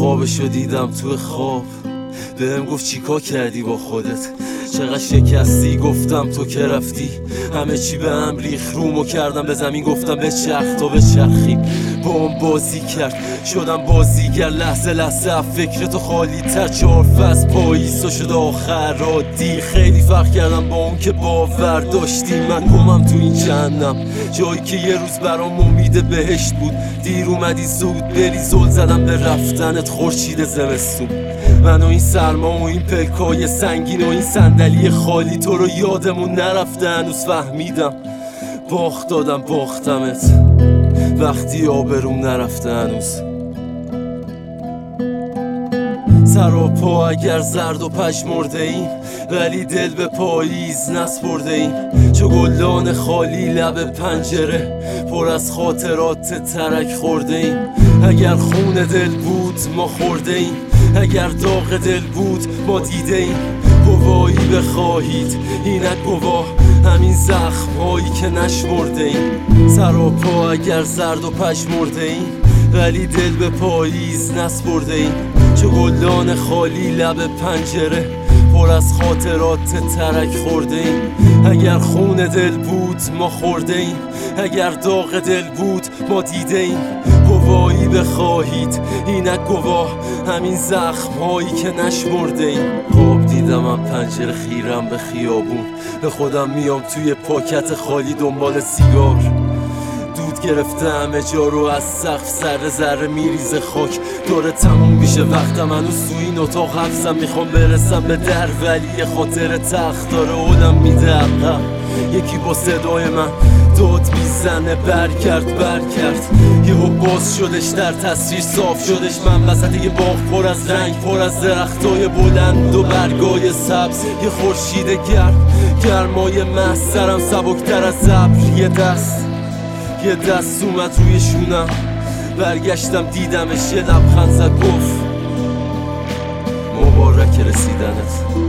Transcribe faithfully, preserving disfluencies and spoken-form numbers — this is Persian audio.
خوابشو دیدم تو خواب، بهم گفت چیکار کردی با خودت، چقدر شکستی، گفتم تو که رفتی همه چی به هم ریخ، رومو کردم به زمین گفتم به چرخ تو به چرخیم، با اون بازی کرد شدم بازیگر، لحظه لحظه فکر تو خالی تر، چهار فصل پاییز و شده آخر عادی، خیلی فرق کردم با اون که باور داشتی، من گمم تو این جهنم جایی که یه روز برام امید بهشت بود، دیر اومدی زود بری، زل زدم به رفتنت خورشید زمستون، من و این سرما و این پلکای سنگین و این صندلی خالی، تو رو یادمون نرفته هنوز، فهمیدم باخت دادم باختمت وقتی آبروم نرفته هنوز. سر و پا اگر زرد و پژمرده ایم، ولی دل به پاییز نسپرده ایم، چو گلدان خالی لب پنجره پر از خاطرات ترک خورده ایم، اگر خون دل بود ما خورده ایم، اگر داغ دل بود ما دیده ایم، گواهی بخواهید اینک گواه همین زخم هایی که نشمرده ایم، سر و پا اگر زرد و پژمرده ایم، ولی دل به پاییز نسپرده ایم، چو گلدان خالی لب پنجره پر از خاطرات ترک خورده ایم، اگر خون دل بود ما خورده ایم، اگر داغ دل بود ما دیده ایم، گواهی بخواهید اینک گواه همین زخم هایی که نشمرده ایم. خواب دیدم من پنجره خیرم به خیابون، به خودم میام توی پاکت خالی دنبال سیگار، دود گرفته همه جا رو از سقف، ذره ذره میریزه خاک، داره تموم میشه وقتم، هنوز تو این اتاق حبسم، میخوام برسم به در ولی یه خاطر تخت داره اولم میده عقب، یکی با صدای من داد میزنه برگرد برگرد، یهو باز شدش در تصویر صاف شدش، من وسط یه باغ پر از رنگ، پر از درختای بلند و برگای سبز، یه خورشید گرم گرمای محض، سرم سبکتر از ابر، یه دست یه دست اومد روی شونم، برگشتم دیدمش، یه لبخند زد گفت مبارک رسیدنت.